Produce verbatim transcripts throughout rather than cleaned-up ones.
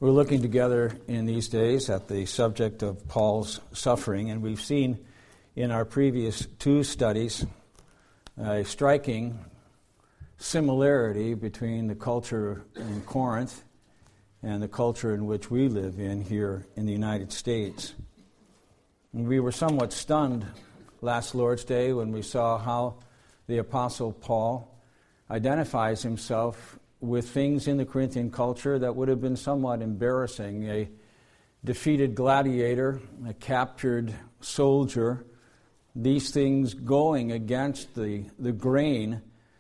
We're looking together in these days at the subject of Paul's suffering, and we've seen in our previous two studies a striking similarity between the culture in Corinth and the culture in which we live in here in the United States. And we were somewhat stunned last Lord's Day when we saw how the Apostle Paul identifies himself with things in the Corinthian culture that would have been somewhat embarrassing. A defeated gladiator, a captured soldier, these things going against the, the grain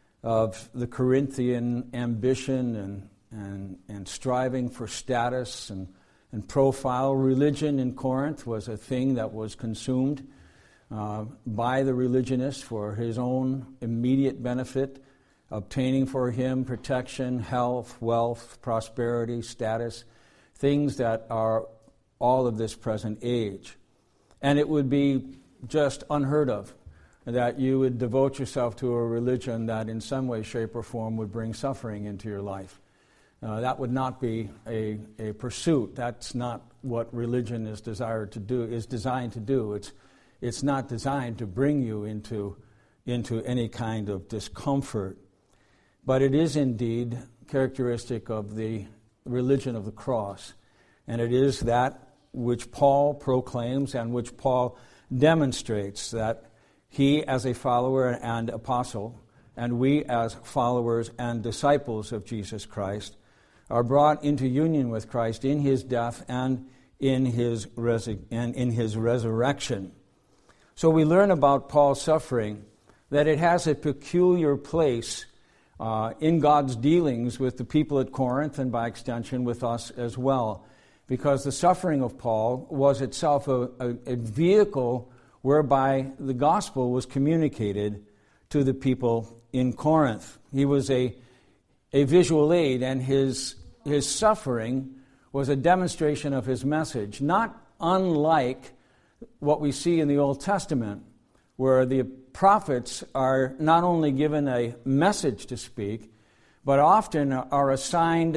of the Corinthian ambition and, and, and striving for status and, and profile. Religion in Corinth was a thing that was consumed uh, by the religionist for his own immediate benefit, obtaining for him protection, health, wealth, prosperity, status, things that are all of this present age. And it would be just unheard of that you would devote yourself to a religion that in some way, shape, or form would bring suffering into your life. Uh, that would not be a, a pursuit. That's not what religion is desired to do, is designed to do. It's it's not designed to bring you into, into any kind of discomfort. But it is indeed characteristic of the religion of the cross. And it is that which Paul proclaims and which Paul demonstrates, that he as a follower and apostle, and we as followers and disciples of Jesus Christ, are brought into union with Christ in his death and in his, resu- and in his resurrection. So we learn about Paul's suffering that it has a peculiar place Uh, in God's dealings with the people at Corinth and by extension with us as well. Because the suffering of Paul was itself a, a, a vehicle whereby the gospel was communicated to the people in Corinth. He was a, a visual aid, and his, his suffering was a demonstration of his message, not unlike what we see in the Old Testament, where the prophets are not only given a message to speak, but often are assigned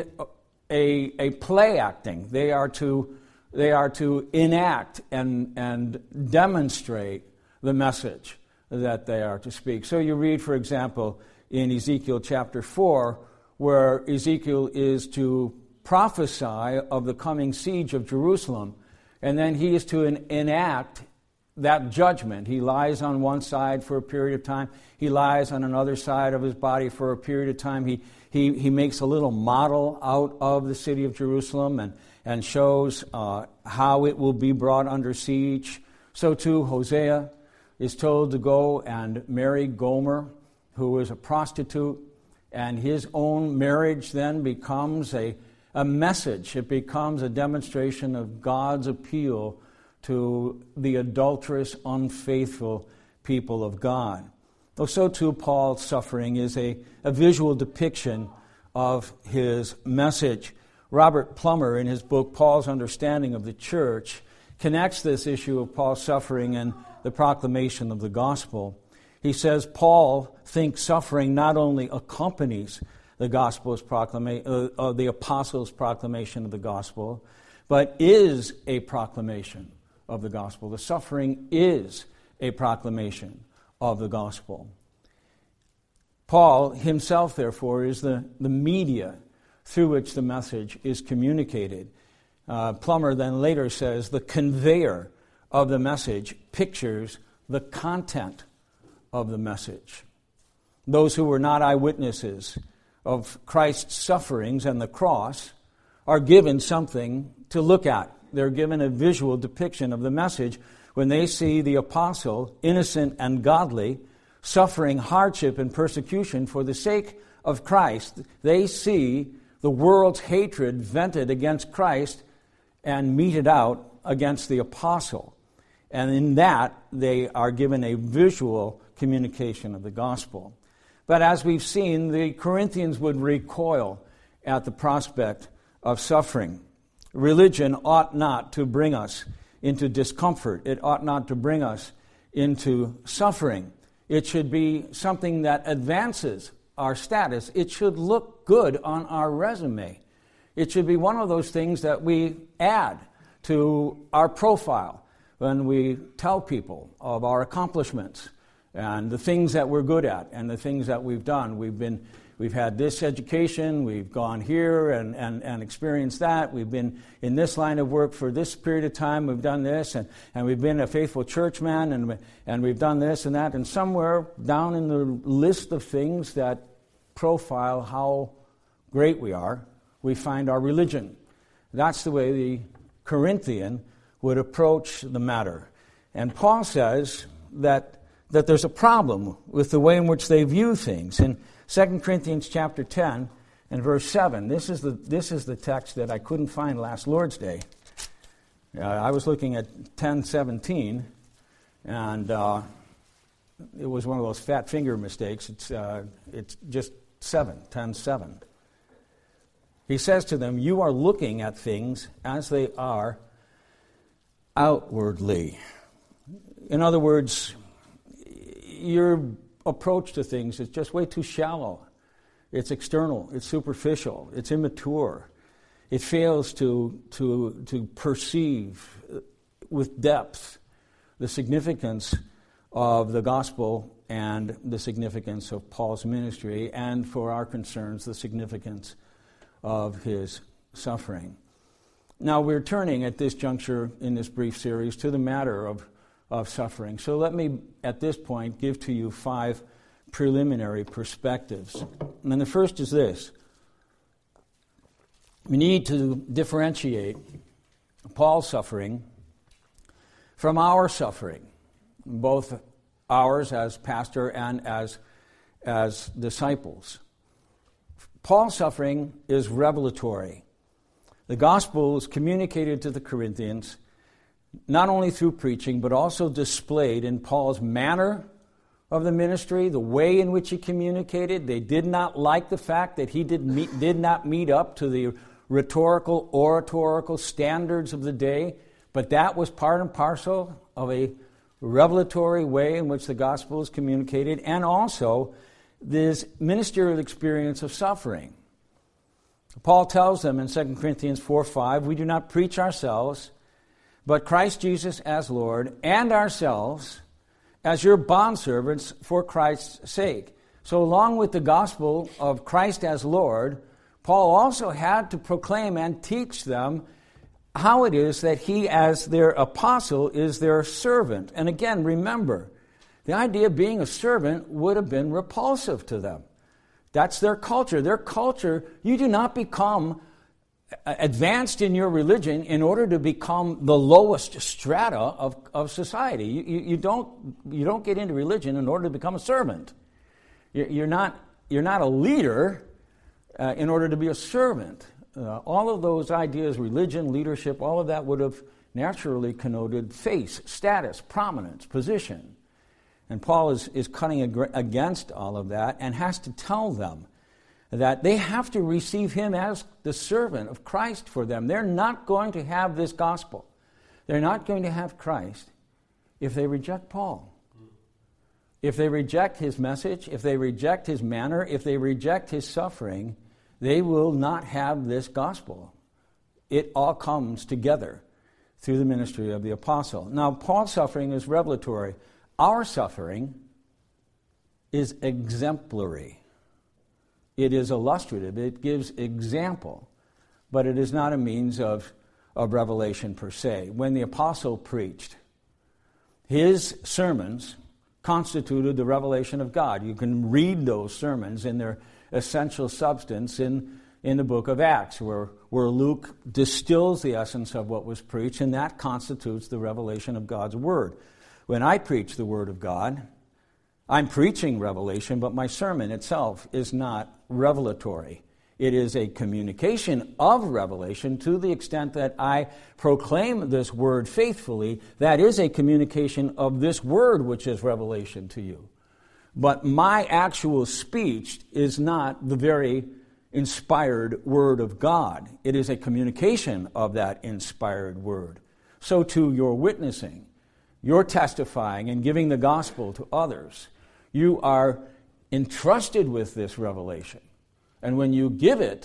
a, a play acting. They are to they are to enact and, and demonstrate the message that they are to speak. So you read, for example, in Ezekiel chapter four, where Ezekiel is to prophesy of the coming siege of Jerusalem, and then he is to en- enact that judgment. He lies on one side for a period of time. He lies on another side of his body for a period of time. He he he makes a little model out of the city of Jerusalem and, and shows uh, how it will be brought under siege. So too Hosea is told to go and marry Gomer, who is a prostitute, and his own marriage then becomes a, a message. It becomes a demonstration of God's appeal to the adulterous, unfaithful people of God. So too Paul's suffering is a, a visual depiction of his message. Robert Plummer, in his book Paul's Understanding of the Church, connects this issue of Paul's suffering and the proclamation of the gospel. He says Paul thinks suffering not only accompanies the gospel's proclama- uh, uh, the apostles' proclamation of the gospel, but is a proclamation of the gospel. The suffering is a proclamation of the gospel. Paul himself, therefore, is the, the media through which the message is communicated. Uh, Plummer then later says the conveyor of the message pictures the content of the message. Those who were not eyewitnesses of Christ's sufferings and the cross are given something to look at. They're given a visual depiction of the message when they see the apostle, innocent and godly, suffering hardship and persecution for the sake of Christ. They see the world's hatred vented against Christ and meted out against the apostle. And in that, they are given a visual communication of the gospel. But as we've seen, the Corinthians would recoil at the prospect of suffering. Religion ought not to bring us into discomfort. It ought not to bring us into suffering. It should be something that advances our status. It should look good on our resume. It should be one of those things that we add to our profile when we tell people of our accomplishments and the things that we're good at and the things that we've done. We've been, we've had this education, we've gone here and, and, and experienced that. We've been in this line of work for this period of time. We've done this, and, and we've been a faithful churchman, and, and we've done this and that. And somewhere down in the list of things that profile how great we are, we find our religion. That's the way the Corinthian would approach the matter. And Paul says that, that there's a problem with the way in which they view things. In Second Corinthians chapter ten and verse seven, this is the, this is the text that I couldn't find last Lord's Day. Uh, I was looking at ten seventeen, and uh, it was one of those fat finger mistakes. It's, uh, it's just seven, ten seven. He says to them, you are looking at things as they are outwardly. In other words, your approach to things is just way too shallow. It's external, it's superficial, it's immature. It fails to, to, to perceive with depth the significance of the gospel and the significance of Paul's ministry, and for our concerns, the significance of his suffering. Now, we're turning at this juncture in this brief series to the matter of, of suffering. So let me, at this point, give to you five preliminary perspectives. And the first is this. We need to differentiate Paul's suffering from our suffering, both ours as pastor and as, as disciples. Paul's suffering is revelatory. The gospel is communicated to the Corinthians not only through preaching, but also displayed in Paul's manner of the ministry, the way in which he communicated. They did not like the fact that he did, meet, did not meet up to the rhetorical, oratorical standards of the day, but that was part and parcel of a revelatory way in which the gospel is communicated, and also this ministerial experience of suffering. Paul tells them in Second Corinthians four five, we do not preach ourselves, but Christ Jesus as Lord, and ourselves as your bondservants for Christ's sake. So along with the gospel of Christ as Lord, Paul also had to proclaim and teach them how it is that he, as their apostle, is their servant. And again, remember, the idea of being a servant would have been repulsive to them. That's their culture. Their culture, you do not become advanced in your religion in order to become the lowest strata of, of society. You, you, you, don't, you don't get into religion in order to become a servant. You're not, you're not a leader uh, in order to be a servant. Uh, all of those ideas, religion, leadership, all of that would have naturally connoted face, status, prominence, position. And Paul is, is cutting ag- against all of that and has to tell them that they have to receive him as the servant of Christ for them. They're not going to have this gospel. They're not going to have Christ if they reject Paul. If they reject his message, if they reject his manner, if they reject his suffering, they will not have this gospel. It all comes together through the ministry of the apostle. Now, Paul's suffering is revelatory. Our suffering is exemplary. It is illustrative. It gives example, but it is not a means of, of revelation per se. When the apostle preached, his sermons constituted the revelation of God. You can read those sermons in their essential substance in, in the book of Acts, where, where Luke distills the essence of what was preached, and that constitutes the revelation of God's word. When I preach the Word of God, I'm preaching revelation, but my sermon itself is not revelatory. It is a communication of revelation to the extent that I proclaim this Word faithfully. That is a communication of this Word which is revelation to you. But my actual speech is not the very inspired Word of God. It is a communication of that inspired Word. So too your witnessing. You're testifying and giving the gospel to others. You are entrusted with this revelation. And when you give it,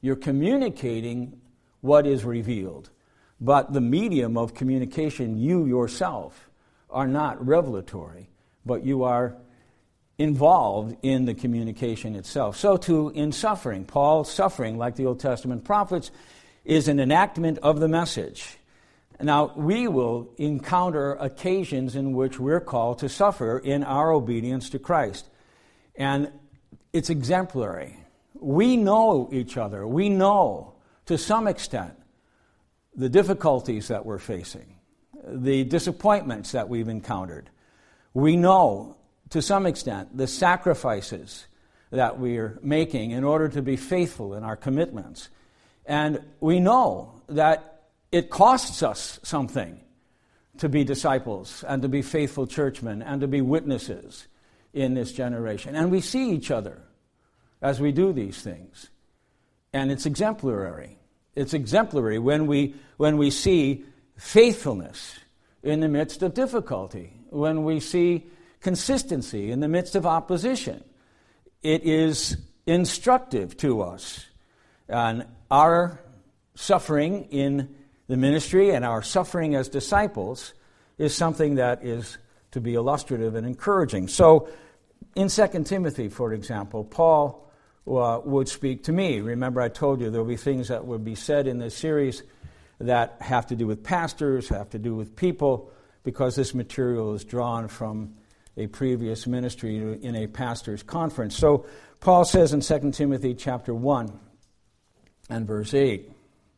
You're communicating what is revealed. But the medium of communication, you yourself, are not revelatory, but you are involved in the communication itself. So too in suffering. Paul's suffering, like the Old Testament prophets, is an enactment of the message. Now, we will encounter occasions in which we're called to suffer in our obedience to Christ. And it's exemplary. We know each other. We know, to some extent, the difficulties that we're facing, the disappointments that we've encountered. We know, to some extent, the sacrifices that we're making in order to be faithful in our commitments. And we know that it costs us something to be disciples and to be faithful churchmen and to be witnesses in this generation. And we see each other as we do these things. And it's exemplary. It's exemplary when we when we see faithfulness in the midst of difficulty, when we see consistency in the midst of opposition. It is instructive to us. And our suffering in the ministry and our suffering as disciples is something that is to be illustrative and encouraging. So in Second Timothy, for example, Paul uh, would speak to me. Remember, I told you there will be things that would be said in this series that have to do with pastors, have to do with people, because this material is drawn from a previous ministry in a pastor's conference. So Paul says in Second Timothy chapter one and verse eight,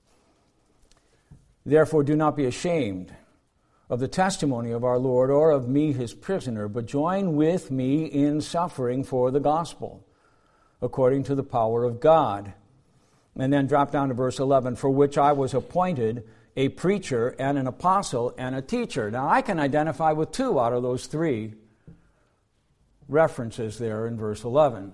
"Therefore do not be ashamed of the testimony of our Lord or of me his prisoner, but join with me in suffering for the gospel, according to the power of God." And then drop down to verse eleven, "For which I was appointed a preacher and an apostle and a teacher." Now I can identify with two out of those three references there in verse eleven.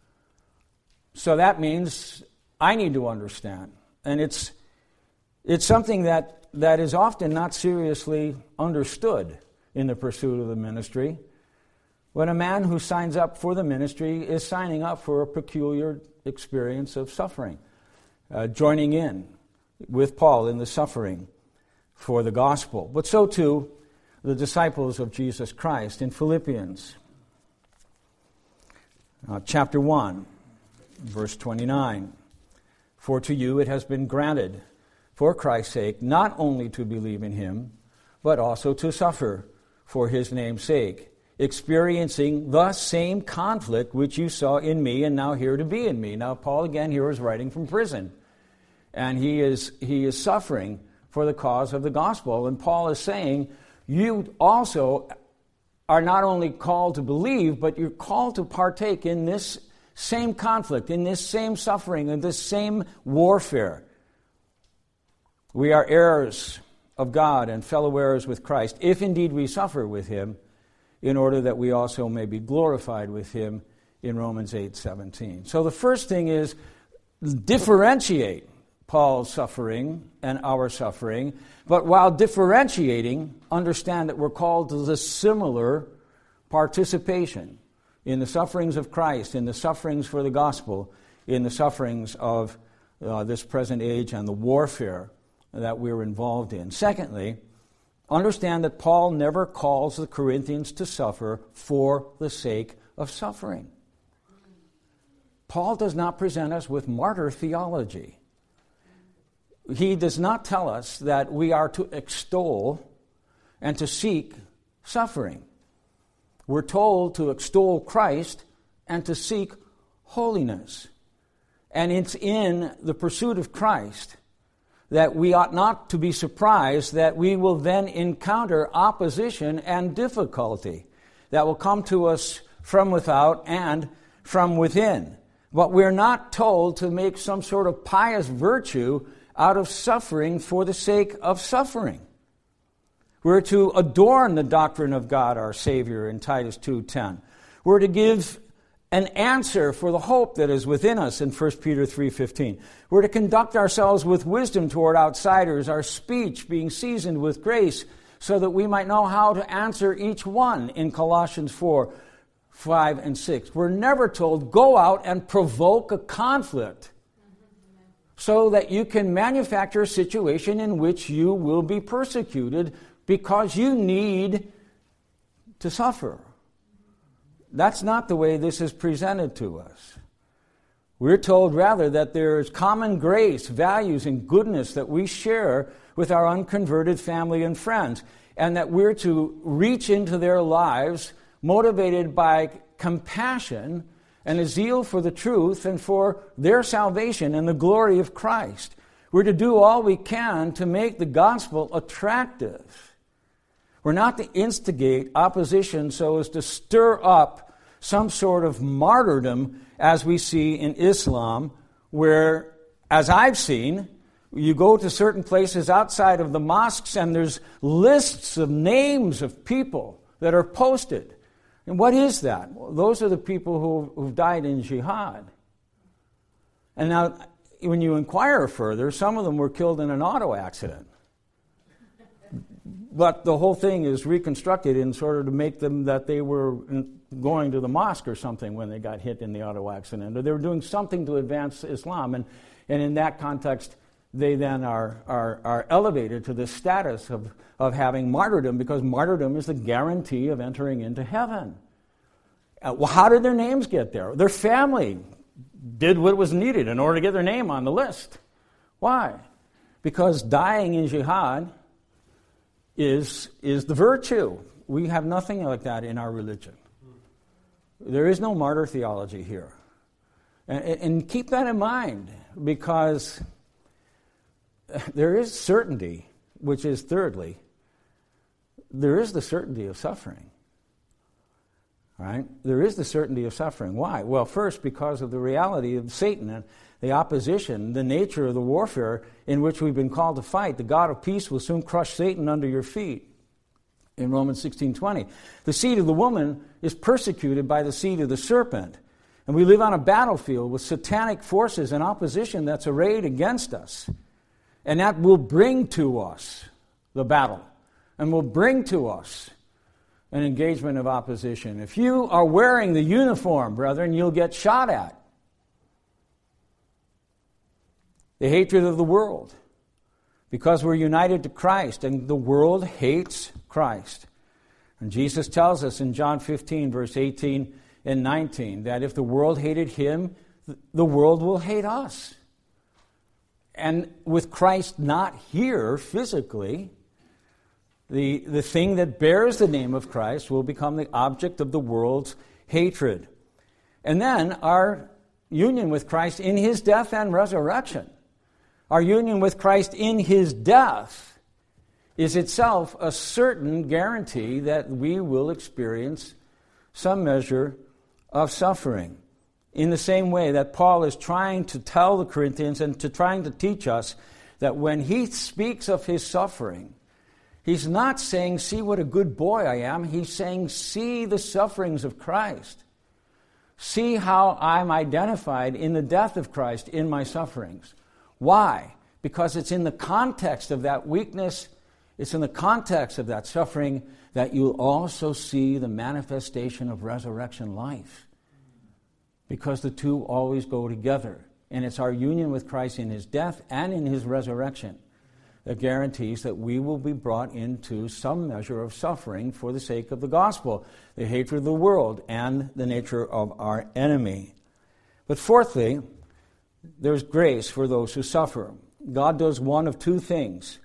So that means I need to understand. And it's it's something that, that is often not seriously understood in the pursuit of the ministry. When a man who signs up for the ministry is signing up for a peculiar experience of suffering, uh, joining in with Paul in the suffering for the gospel. But so too the disciples of Jesus Christ in Philippians uh, chapter one, verse twenty-nine. "For to you it has been granted for Christ's sake not only to believe in him, but also to suffer for his name's sake, experiencing the same conflict which you saw in me and now hear to be in me." Now Paul again here is writing from prison. And he is he is suffering for the cause of the gospel. And Paul is saying, you also are not only called to believe, but you're called to partake in this same conflict, in this same suffering, in this same warfare. We are heirs of God and fellow heirs with Christ, if indeed we suffer with him, in order that we also may be glorified with him, in Romans eight seventeen. So the first thing is differentiate Paul's suffering and our suffering, but while differentiating, understand that we're called to the similar participation in the sufferings of Christ, in the sufferings for the gospel, in the sufferings of uh, this present age and the warfare that we're involved in. Secondly, understand that Paul never calls the Corinthians to suffer for the sake of suffering. Paul does not present us with martyr theology. He does not tell us that we are to extol and to seek suffering. We're told to extol Christ and to seek holiness. And it's in the pursuit of Christ that we ought not to be surprised that we will then encounter opposition and difficulty that will come to us from without and from within. But we're not told to make some sort of pious virtue out of suffering for the sake of suffering. We're to adorn the doctrine of God, our Savior, in Titus two ten. We're to give an answer for the hope that is within us in First Peter three fifteen. We're to conduct ourselves with wisdom toward outsiders, our speech being seasoned with grace, so that we might know how to answer each one in Colossians four, five, and six. We're never told, go out and provoke a conflict. so that you can manufacture a situation in which you will be persecuted because you need to suffer. That's not the way this is presented to us. We're told rather that there is common grace, values, and goodness that we share with our unconverted family and friends, and that we're to reach into their lives motivated by compassion and a zeal for the truth and for their salvation and the glory of Christ. We're to do all we can to make the gospel attractive. We're not to instigate opposition so as to stir up some sort of martyrdom as we see in Islam, where, as I've seen, you go to certain places outside of the mosques and there's lists of names of people that are posted. And what is that? Well, those are the people who, who've died in jihad. And now, when you inquire further, some of them were killed in an auto accident. But the whole thing is reconstructed in sort of to make them that they were going to the mosque or something when they got hit in the auto accident. Or they were doing something to advance Islam. And, and in that context, they then are, are, are elevated to the status of, of having martyrdom, because martyrdom is the guarantee of entering into heaven. Uh, well, how did their names get there? Their family did what was needed in order to get their name on the list. Why? Because dying in jihad is, is the virtue. We have nothing like that in our religion. There is no martyr theology here. And, and keep that in mind, because there is certainty, which is thirdly, there is the certainty of suffering. Right? There is the certainty of suffering. Why? Well, first, because of the reality of Satan and the opposition, the nature of the warfare in which we've been called to fight. The God of peace will soon crush Satan under your feet. In Romans sixteen twenty, the seed of the woman is persecuted by the seed of the serpent. And we live on a battlefield with satanic forces and opposition that's arrayed against us. And that will bring to us the battle, and will bring to us an engagement of opposition. If you are wearing the uniform, brethren, you'll get shot at. The hatred of the world, because we're united to Christ, and the world hates Christ. And Jesus tells us in John fifteen, verse eighteen and nineteen, that if the world hated him, the world will hate us. And with Christ not here physically, the, the thing that bears the name of Christ will become the object of the world's hatred. And then our union with Christ in his death and resurrection, our union with Christ in his death, is itself a certain guarantee that we will experience some measure of suffering. In the same way that Paul is trying to tell the Corinthians and to trying to teach us that when he speaks of his suffering, he's not saying, see what a good boy I am. He's saying, see the sufferings of Christ. See how I'm identified in the death of Christ in my sufferings. Why? Because it's in the context of that weakness, it's in the context of that suffering that you'll also see the manifestation of resurrection life. Because the two always go together. And it's our union with Christ in his death and in his resurrection that guarantees that we will be brought into some measure of suffering for the sake of the gospel, the hatred of the world, and the nature of our enemy. But fourthly, there's grace for those who suffer. God does one of two things.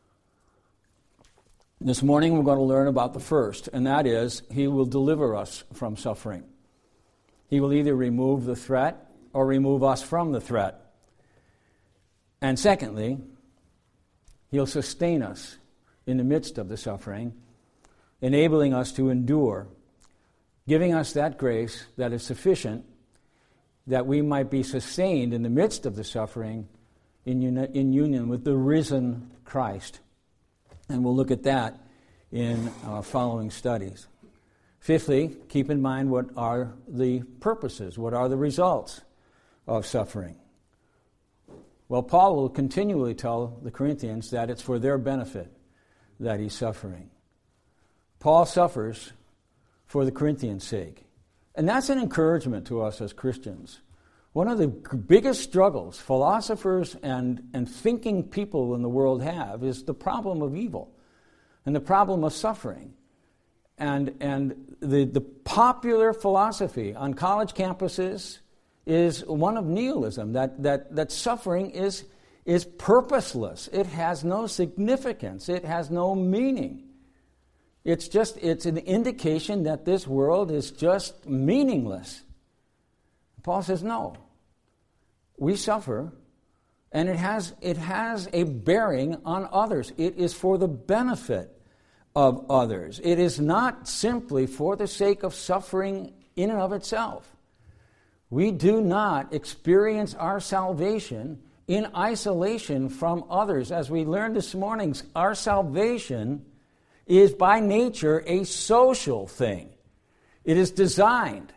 This morning we're going to learn about the first, and that is he will deliver us from suffering. He will either remove the threat or remove us from the threat. And secondly, he'll sustain us in the midst of the suffering, enabling us to endure, giving us that grace that is sufficient that we might be sustained in the midst of the suffering in, uni- in union with the risen Christ. And we'll look at that in our following studies. Fifthly, keep in mind what are the purposes, what are the results of suffering. Well, Paul will continually tell the Corinthians that it's for their benefit that he's suffering. Paul suffers for the Corinthians' sake. And that's an encouragement to us as Christians. One of the biggest struggles philosophers and, and thinking people in the world have is the problem of evil and the problem of suffering. And, and the, the popular philosophy on college campuses is one of nihilism, that, that, that suffering is, is purposeless. It has no significance. It has no meaning. It's just, it's an indication that this world is just meaningless. Paul says, no. We suffer, and it has, it has a bearing on others. It is for the benefit of others. It is not simply for the sake of suffering in and of itself. We do not experience our salvation in isolation from others. As we learned this morning, our salvation is by nature a social thing. It is designed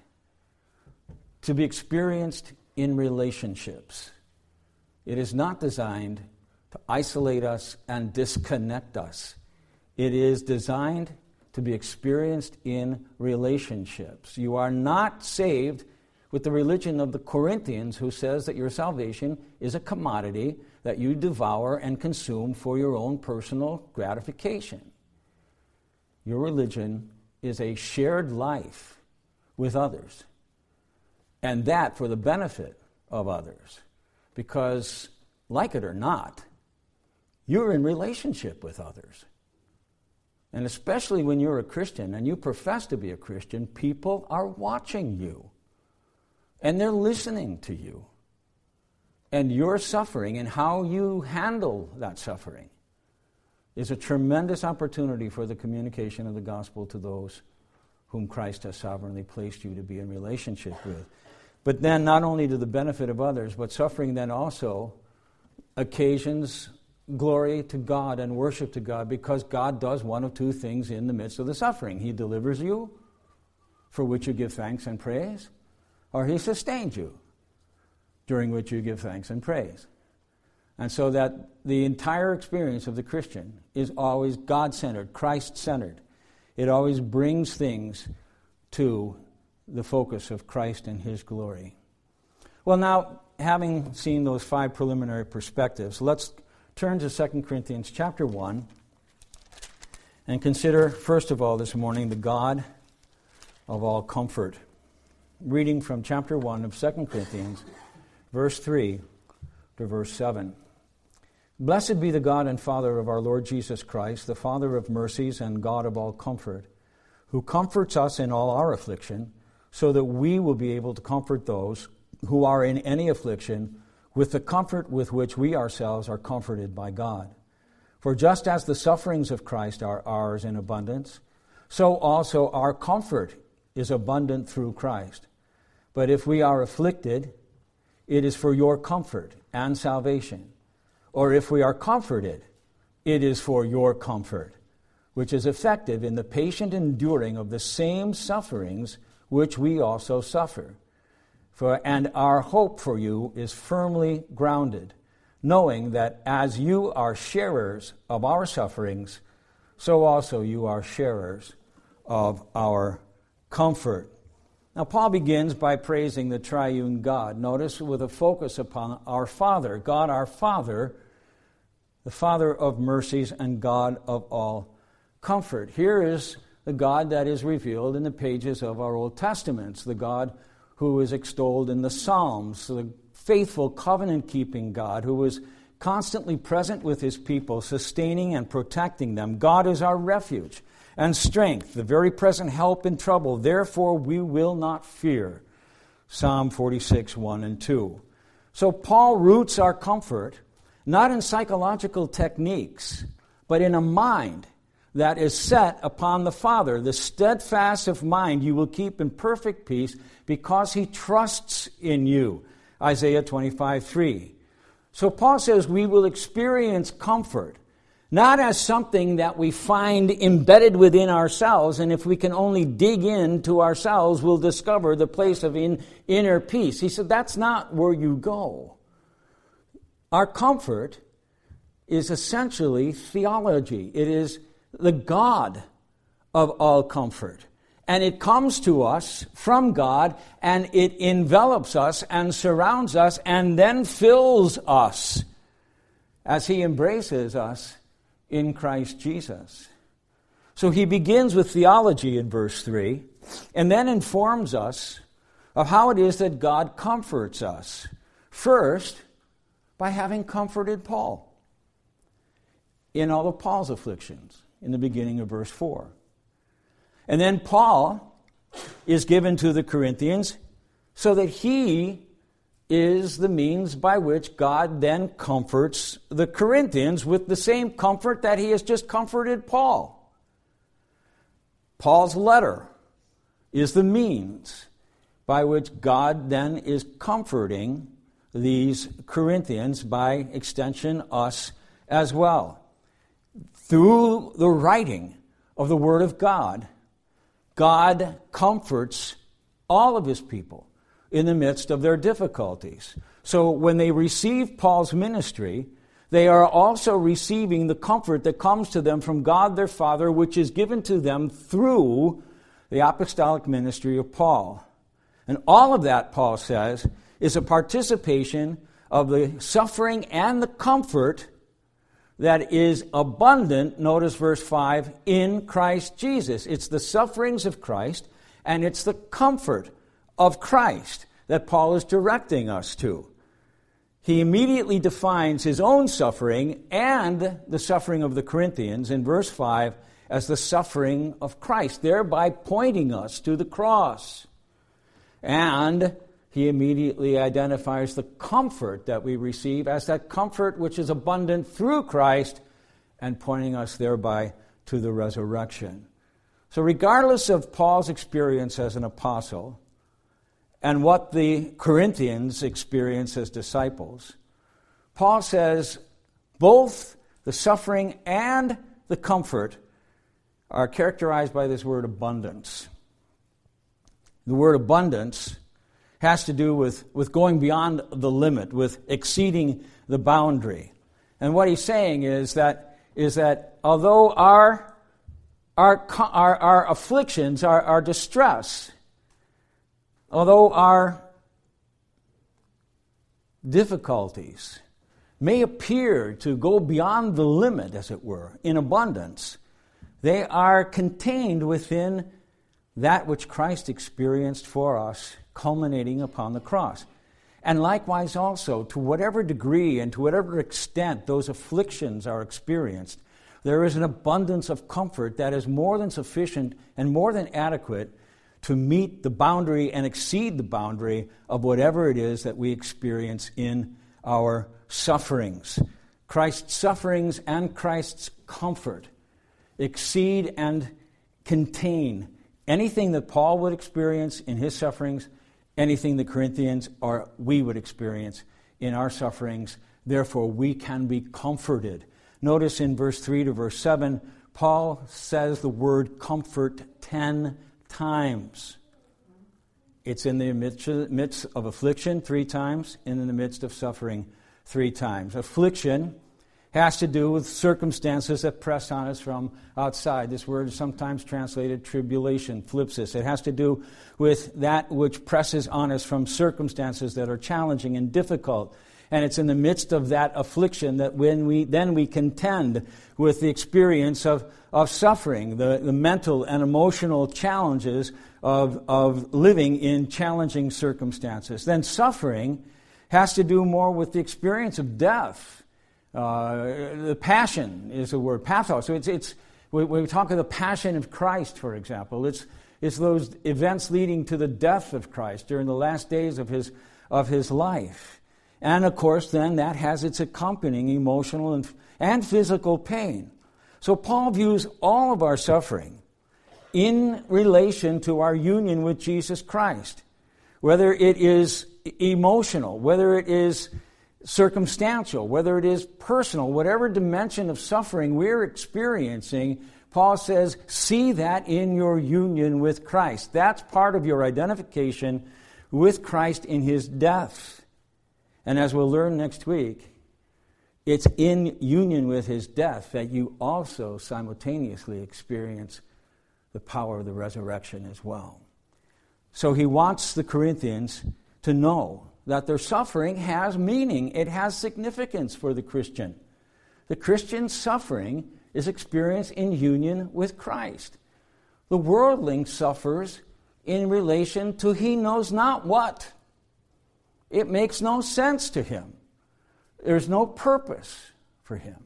to be experienced in relationships. It is not designed to isolate us and disconnect us. It is designed to be experienced in relationships. You are not saved with the religion of the Corinthians, who says that your salvation is a commodity that you devour and consume for your own personal gratification. Your religion is a shared life with others, and that for the benefit of others. Because, like it or not, you're in relationship with others. And especially when you're a Christian and you profess to be a Christian, people are watching you. And they're listening to you. And your suffering and how you handle that suffering is a tremendous opportunity for the communication of the gospel to those whom Christ has sovereignly placed you to be in relationship with. But then not only to the benefit of others, but suffering then also occasions glory to God and worship to God, because God does one of two things in the midst of the suffering. He delivers you, for which you give thanks and praise, or He sustains you, during which you give thanks and praise. And so that the entire experience of the Christian is always God-centered, Christ-centered. It always brings things to the focus of Christ and His glory. Well, now, having seen those five preliminary perspectives, let's turn to Second Corinthians chapter one and consider, first of all, this morning, the God of all comfort. Reading from chapter one of Second Corinthians, verse three to verse seven. Blessed be the God and Father of our Lord Jesus Christ, the Father of mercies and God of all comfort, who comforts us in all our affliction, so that we will be able to comfort those who are in any affliction with the comfort with which we ourselves are comforted by God. For just as the sufferings of Christ are ours in abundance, so also our comfort is abundant through Christ. But if we are afflicted, it is for your comfort and salvation. Or if we are comforted, it is for your comfort, which is effective in the patient enduring of the same sufferings which we also suffer. For and our hope for you is firmly grounded, knowing that as you are sharers of our sufferings, so also you are sharers of our comfort. Now, Paul begins by praising the triune God. Notice, with a focus upon our Father. God, our Father, the Father of mercies and God of all comfort. Here is the God that is revealed in the pages of our Old Testaments, the God who is extolled in the Psalms, the faithful covenant-keeping God who is constantly present with His people, sustaining and protecting them. God is our refuge and strength, the very present help in trouble. Therefore we will not fear. Psalm forty-six, one and two. So Paul roots our comfort not in psychological techniques, but in a mind that is set upon the Father. The steadfast of mind you will keep in perfect peace because He trusts in you. Isaiah twenty-five, three. So Paul says we will experience comfort, not as something that we find embedded within ourselves, and if we can only dig into ourselves, we'll discover the place of in, inner peace. He said that's not where you go. Our comfort is essentially theology. It is the God of all comfort. And it comes to us from God, and it envelops us and surrounds us and then fills us as he embraces us in Christ Jesus. So he begins with theology in verse three, and then informs us of how it is that God comforts us. First, by having comforted Paul in all of Paul's afflictions in the beginning of verse four. And then Paul is given to the Corinthians so that he is the means by which God then comforts the Corinthians with the same comfort that he has just comforted Paul. Paul's letter is the means by which God then is comforting these Corinthians, by extension us as well. Through the writing of the Word of God, God comforts all of his people in the midst of their difficulties. So when they receive Paul's ministry, they are also receiving the comfort that comes to them from God their Father, which is given to them through the apostolic ministry of Paul. And all of that, Paul says, is a participation of the suffering and the comfort that is abundant, notice verse five, in Christ Jesus. It's the sufferings of Christ and it's the comfort of Christ that Paul is directing us to. He immediately defines his own suffering and the suffering of the Corinthians in verse five as the suffering of Christ, thereby pointing us to the cross. And he immediately identifies the comfort that we receive as that comfort which is abundant through Christ, and pointing us thereby to the resurrection. So regardless of Paul's experience as an apostle and what the Corinthians experience as disciples, Paul says both the suffering and the comfort are characterized by this word abundance. The word abundance has to do with, with going beyond the limit, with exceeding the boundary. And what he's saying is that is that although our our our, our afflictions, our, our distress, although our difficulties may appear to go beyond the limit, as it were, in abundance, they are contained within that which Christ experienced for us, culminating upon the cross. And likewise also, to whatever degree and to whatever extent those afflictions are experienced, there is an abundance of comfort that is more than sufficient and more than adequate to meet the boundary and exceed the boundary of whatever it is that we experience in our sufferings. Christ's sufferings and Christ's comfort exceed and contain anything that Paul would experience in his sufferings, anything the Corinthians or we would experience in our sufferings. Therefore, we can be comforted. Notice in verse three to verse seven, Paul says the word comfort ten times. It's in the midst of affliction three times, and in the midst of suffering three times. Affliction has to do with circumstances that press on us from outside. This word is sometimes translated tribulation, thlipsis. It has to do with that which presses on us from circumstances that are challenging and difficult. And it's in the midst of that affliction that when we then we contend with the experience of, of suffering, the, the mental and emotional challenges of, of living in challenging circumstances. Then suffering has to do more with the experience of death. Uh, the passion is the word, pathos. So it's it's when we talk of the passion of Christ, for example, it's it's those events leading to the death of Christ during the last days of his of his life, and of course, then that has its accompanying emotional and and physical pain. So Paul views all of our suffering in relation to our union with Jesus Christ, whether it is emotional, whether it is circumstantial, whether it is personal, whatever dimension of suffering we're experiencing, Paul says, see that in your union with Christ. That's part of your identification with Christ in his death. And as we'll learn next week, it's in union with his death that you also simultaneously experience the power of the resurrection as well. So he wants the Corinthians to know that their suffering has meaning. It has significance for the Christian. The Christian's suffering is experienced in union with Christ. The worldling suffers in relation to he knows not what. It makes no sense to him. There's no purpose for him.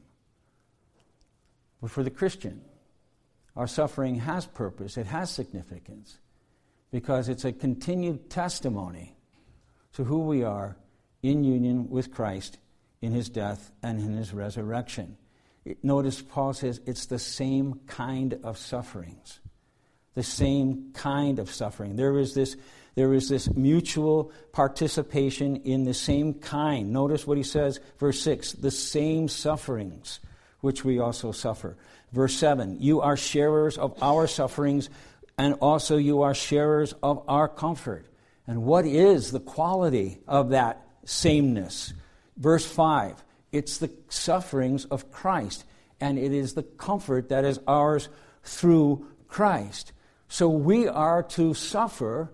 But for the Christian, our suffering has purpose. It has significance because it's a continued testimony to who we are in union with Christ in his death and in his resurrection. It, notice Paul says it's the same kind of sufferings. The same kind of suffering. There is this, there is this mutual participation in the same kind. Notice what he says, verse six, the same sufferings which we also suffer. Verse seven, you are sharers of our sufferings, and also you are sharers of our comfort. And what is the quality of that sameness? Verse five, it's the sufferings of Christ, and it is the comfort that is ours through Christ. So we are to suffer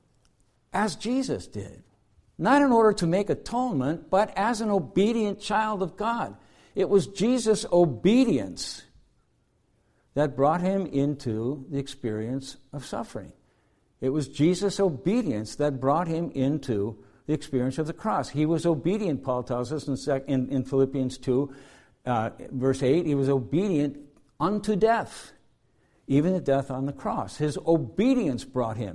as Jesus did. Not in order to make atonement, but as an obedient child of God. It was Jesus' obedience that brought him into the experience of suffering. It was Jesus' obedience that brought him into the experience of the cross. He was obedient, Paul tells us in, sec- in, in Philippians two, uh, verse eight. He was obedient unto death, even the death on the cross. His obedience brought him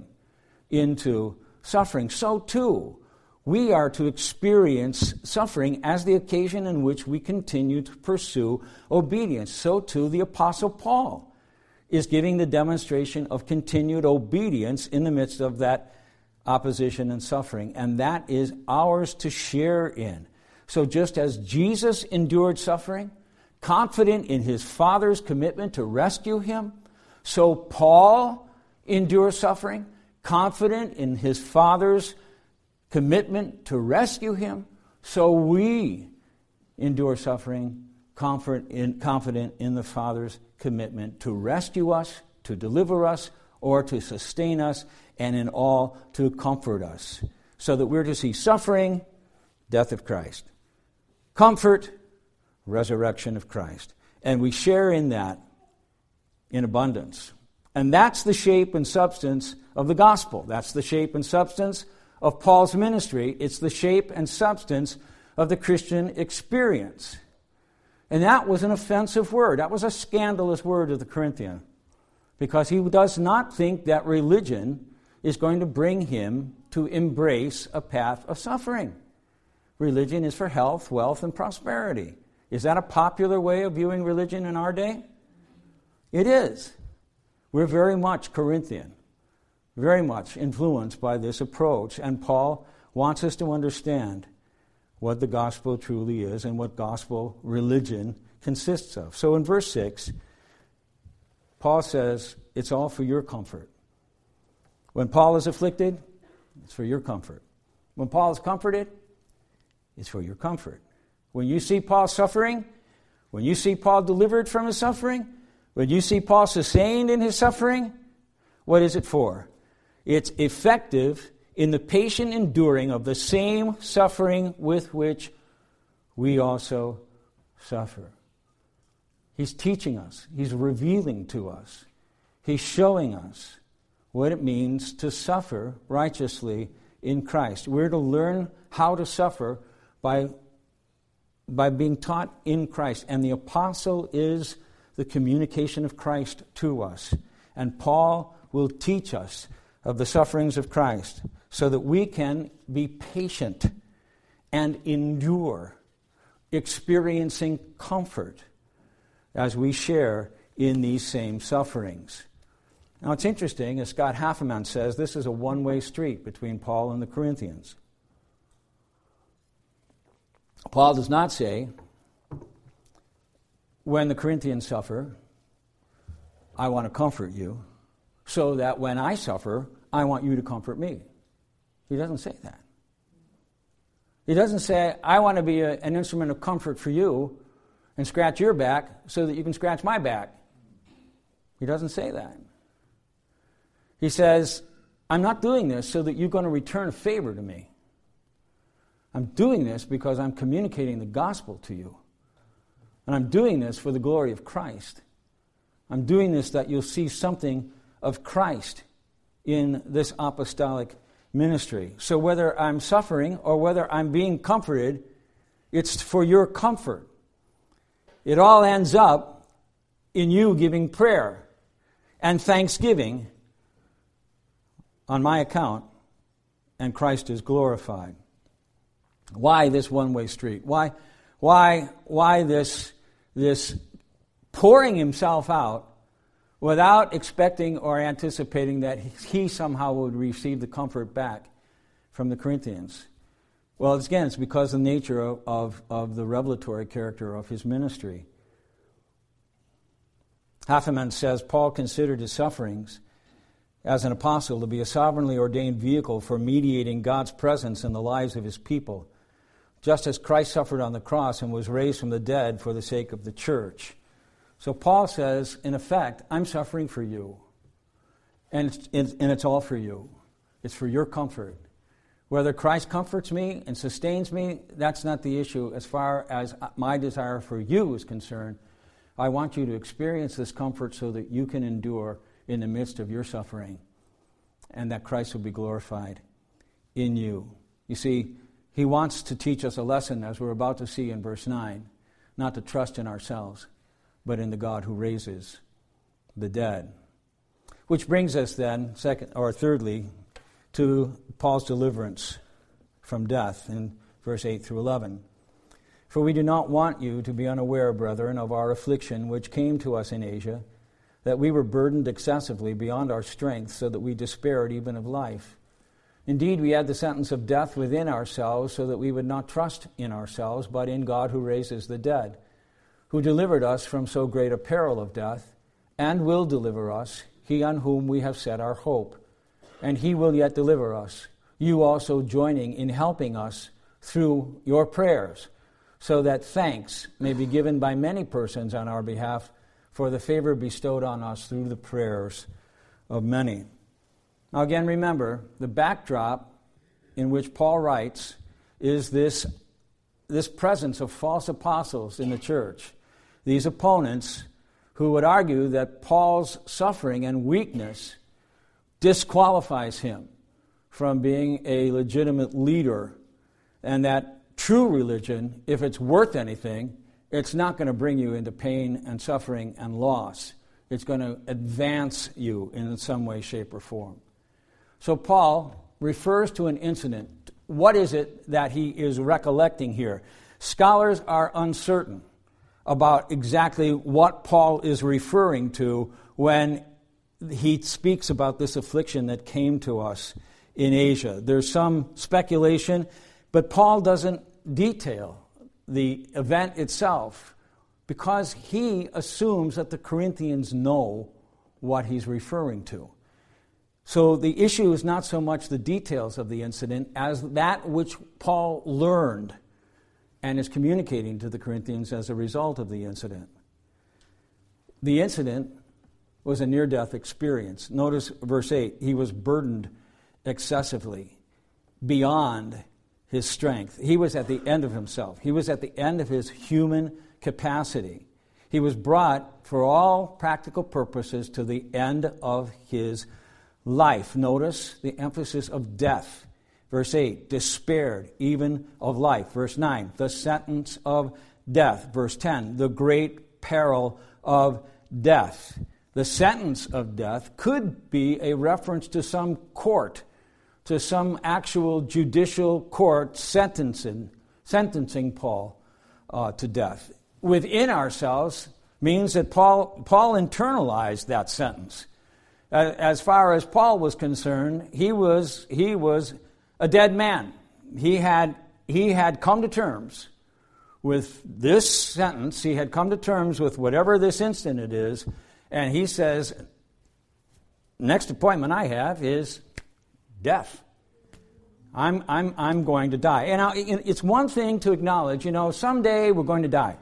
into suffering. So too, we are to experience suffering as the occasion in which we continue to pursue obedience. So too, the Apostle Paul is giving the demonstration of continued obedience in the midst of that opposition and suffering. And that is ours to share in. So just as Jesus endured suffering, confident in his Father's commitment to rescue him, so Paul endures suffering, confident in his Father's commitment to rescue him. So we endure suffering, confident in, confident in the Father's commitment to rescue us, to deliver us, or to sustain us, and in all to comfort us. So that we're to see suffering, death of Christ. Comfort, resurrection of Christ. And we share in that in abundance. And that's the shape and substance of the gospel. That's the shape and substance of Paul's ministry. It's the shape and substance of the Christian experience. And that was an offensive word. That was a scandalous word to the Corinthian, because he does not think that religion is going to bring him to embrace a path of suffering. Religion is for health, wealth, and prosperity. Is that a popular way of viewing religion in our day? It is. We're very much Corinthian, very much influenced by this approach. And Paul wants us to understand what the gospel truly is and what gospel religion consists of. So in verse six, Paul says, it's all for your comfort. When Paul is afflicted, it's for your comfort. When Paul is comforted, it's for your comfort. When you see Paul suffering, when you see Paul delivered from his suffering, when you see Paul sustained in his suffering, what is it for? It's effective in the patient enduring of the same suffering with which we also suffer. He's teaching us. He's revealing to us. He's showing us what it means to suffer righteously in Christ. We're to learn how to suffer by, by being taught in Christ. And the apostle is the communication of Christ to us. And Paul will teach us of the sufferings of Christ so that we can be patient and endure, experiencing comfort as we share in these same sufferings. Now it's interesting, as Scott Hafemann says, this is a one-way street between Paul and the Corinthians. Paul does not say, when the Corinthians suffer, I want to comfort you, so that when I suffer, I want you to comfort me. He doesn't say that. He doesn't say, I want to be a, an instrument of comfort for you and scratch your back so that you can scratch my back. He doesn't say that. He says, I'm not doing this so that you're going to return a favor to me. I'm doing this because I'm communicating the gospel to you. And I'm doing this for the glory of Christ. I'm doing this that you'll see something of Christ in this apostolic ministry. So whether I'm suffering or whether I'm being comforted, it's for your comfort. It all ends up in you giving prayer and thanksgiving on my account, and Christ is glorified. Why this one-way street? Why, why, why this, this pouring himself out without expecting or anticipating that he somehow would receive the comfort back from the Corinthians? Well, it's, again, it's because of the nature of, of, of the revelatory character of his ministry. Hafeman says, Paul considered his sufferings as an apostle to be a sovereignly ordained vehicle for mediating God's presence in the lives of his people, just as Christ suffered on the cross and was raised from the dead for the sake of the church. So Paul says, in effect, I'm suffering for you, and it's, and it's all for you. It's for your comfort. Whether Christ comforts me and sustains me, that's not the issue as far as my desire for you is concerned. I want you to experience this comfort so that you can endure in the midst of your suffering, and that Christ will be glorified in you. You see, he wants to teach us a lesson, as we're about to see in verse nine, not to trust in ourselves, but in the God who raises the dead. Which brings us then, second or thirdly, to Paul's deliverance from death in verse eight through eleven. For we do not want you to be unaware, brethren, of our affliction which came to us in Asia, that we were burdened excessively beyond our strength, so that we despaired even of life. Indeed, we had the sentence of death within ourselves, so that we would not trust in ourselves, but in God who raises the dead, who delivered us from so great a peril of death, and will deliver us, he on whom we have set our hope. And he will yet deliver us, you also joining in helping us through your prayers, so that thanks may be given by many persons on our behalf for the favor bestowed on us through the prayers of many. Now again, remember, the backdrop in which Paul writes is this, this presence of false apostles in the church. These opponents who would argue that Paul's suffering and weakness disqualifies him from being a legitimate leader, and that true religion, if it's worth anything, it's not going to bring you into pain and suffering and loss. It's going to advance you in some way, shape, or form. So Paul refers to an incident. What is it that he is recollecting here? Scholars are uncertain about exactly what Paul is referring to when he speaks about this affliction that came to us in Asia. There's some speculation, but Paul doesn't detail the event itself because he assumes that the Corinthians know what he's referring to. So the issue is not so much the details of the incident as that which Paul learned and is communicating to the Corinthians as a result of the incident. The incident was a near-death experience. Notice verse eight, he was burdened excessively beyond his strength. He was at the end of himself. He was at the end of his human capacity. He was brought, for all practical purposes, to the end of his life. Notice the emphasis of death. Verse eight, despaired even of life. Verse nine, the sentence of death. Verse ten, the great peril of death. The sentence of death could be a reference to some court, to some actual judicial court sentencing, sentencing Paul uh, to death. Within ourselves means that Paul, Paul internalized that sentence. As far as Paul was concerned, he was he was a dead man. He had he had come to terms with this sentence. He had come to terms with whatever this incident is, and he says, next appointment I have is death. I'm I'm I'm going to die. And now, it's one thing to acknowledge, you know, someday we're going to die.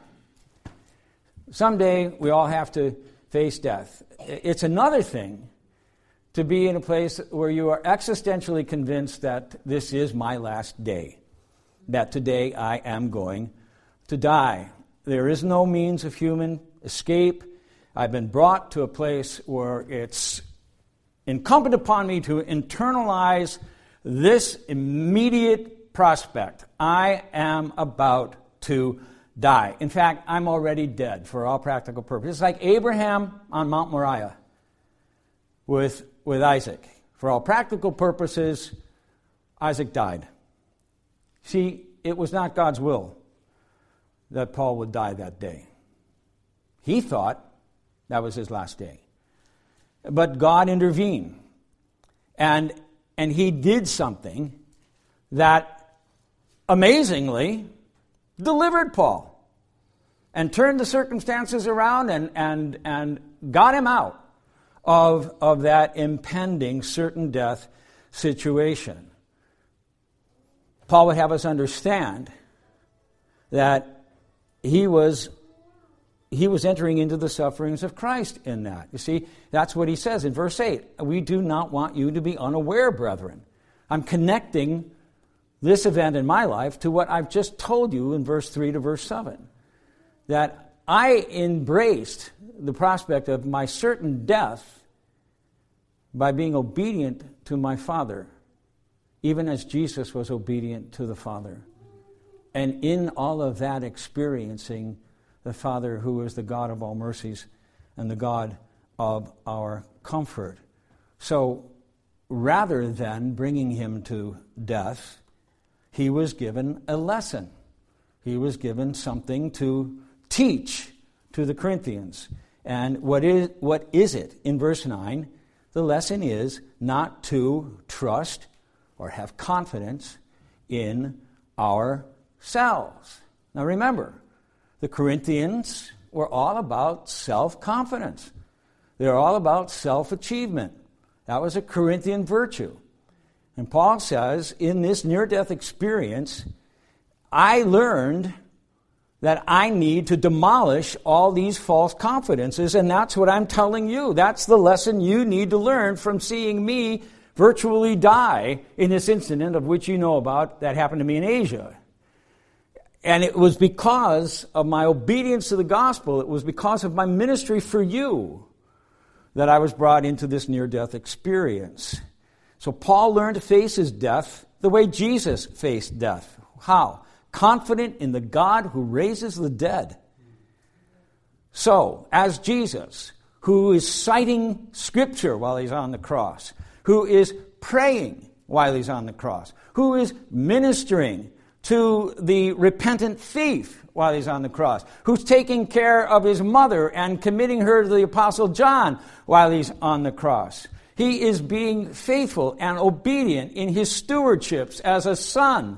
Someday we all have to face death. It's another thing to be in a place where you are existentially convinced that this is my last day, that today I am going to die. There is no means of human escape. I've been brought to a place where it's incumbent upon me to internalize this immediate prospect. I am about to die. In fact, I'm already dead for all practical purposes. It's like Abraham on Mount Moriah with, with Isaac. For all practical purposes, Isaac died. See, it was not God's will that Paul would die that day. He thought that was his last day. But God intervened. And, and he did something that amazingly delivered Paul and turned the circumstances around and, and, and got him out of, of that impending certain death situation. Paul would have us understand that he was he was entering into the sufferings of Christ in that. You see, that's what he says in verse eight. We do not want you to be unaware, brethren. I'm connecting this event in my life to what I've just told you in verse three to verse seven. That I embraced the prospect of my certain death by being obedient to my Father, even as Jesus was obedient to the Father. And in all of that, experiencing the Father who is the God of all mercies and the God of our comfort. So rather than bringing him to death, he was given a lesson. He was given something to teach to the Corinthians. And what is, what is it? In verse nine, the lesson is not to trust or have confidence in ourselves. Now remember, the Corinthians were all about self-confidence. They're all about self-achievement. That was a Corinthian virtue. And Paul says, in this near-death experience, I learned that I need to demolish all these false confidences, and that's what I'm telling you. That's the lesson you need to learn from seeing me virtually die in this incident of which you know about that happened to me in Asia. And it was because of my obedience to the gospel, it was because of my ministry for you that I was brought into this near-death experience. So Paul learned to face his death the way Jesus faced death. How? Confident in the God who raises the dead. So, as Jesus, who is citing Scripture while he's on the cross, who is praying while he's on the cross, who is ministering to the repentant thief while he's on the cross, who's taking care of his mother and committing her to the Apostle John while he's on the cross. He is being faithful and obedient in his stewardships as a son,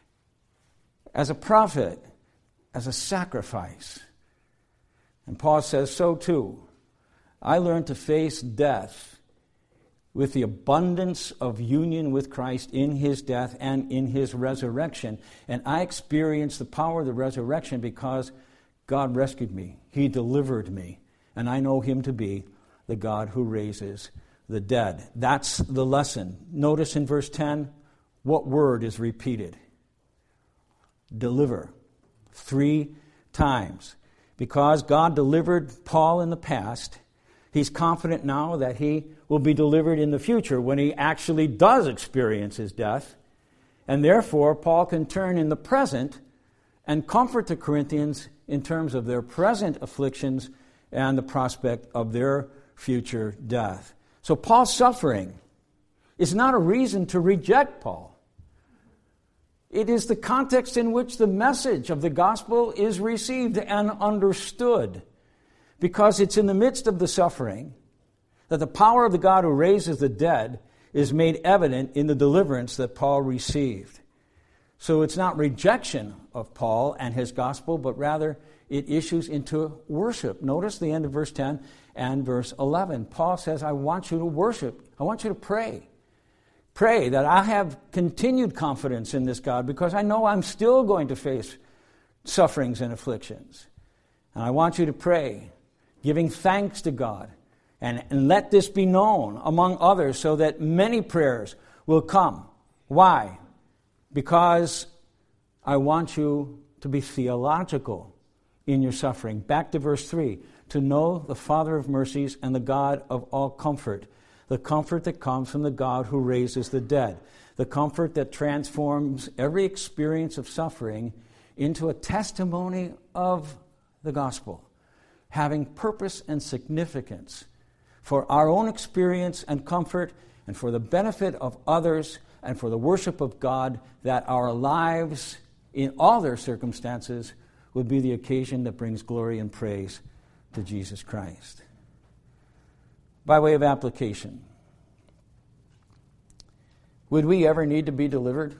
as a prophet, as a sacrifice. And Paul says, so too, I learned to face death with the abundance of union with Christ in his death and in his resurrection. And I experienced the power of the resurrection because God rescued me. He delivered me. And I know him to be the God who raises the dead. That's the lesson. Notice in verse ten, what word is repeated? Deliver. Three times. Because God delivered Paul in the past, he's confident now that he will be delivered in the future when he actually does experience his death. And therefore, Paul can turn in the present and comfort the Corinthians in terms of their present afflictions and the prospect of their future death. So Paul's suffering is not a reason to reject Paul. It is the context in which the message of the gospel is received and understood. Because it's in the midst of the suffering that the power of the God who raises the dead is made evident in the deliverance that Paul received. So it's not rejection of Paul and his gospel, but rather it issues into worship. Notice the end of verse ten and verse eleven. Paul says, I want you to worship. I want you to pray. Pray that I have continued confidence in this God because I know I'm still going to face sufferings and afflictions. And I want you to pray, giving thanks to God And, and let this be known among others so that many prayers will come. Why? Because I want you to be theological in your suffering. Back to verse three. To know the Father of mercies and the God of all comfort. The comfort that comes from the God who raises the dead. The comfort that transforms every experience of suffering into a testimony of the gospel, having purpose and significance for our own experience and comfort and for the benefit of others and for the worship of God, that our lives in all their circumstances would be the occasion that brings glory and praise to Jesus Christ. By way of application, would we ever need to be delivered?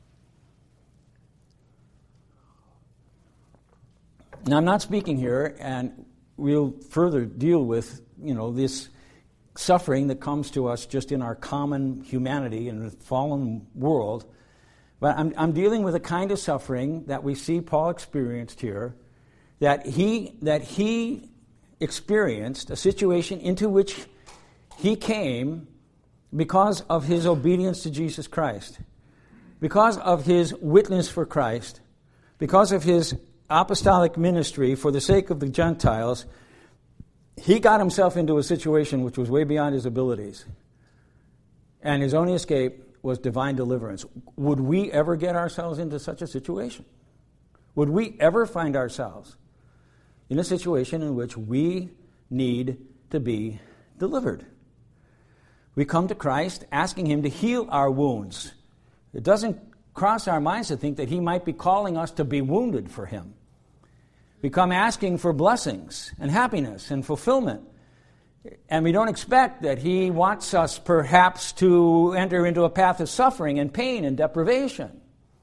Now, I'm not speaking here, and we'll further deal with, you know, this suffering that comes to us just in our common humanity in the fallen world. But I'm, I'm dealing with a kind of suffering that we see Paul experienced here, that he that he experienced, a situation into which he came because of his obedience to Jesus Christ, because of his witness for Christ, because of his apostolic ministry for the sake of the Gentiles. He got himself into a situation which was way beyond his abilities. And his only escape was divine deliverance. Would we ever get ourselves into such a situation? Would we ever find ourselves in a situation in which we need to be delivered? We come to Christ asking him to heal our wounds. It doesn't cross our minds to think that he might be calling us to be wounded for him. We come asking for blessings and happiness and fulfillment. And we don't expect that he wants us perhaps to enter into a path of suffering and pain and deprivation.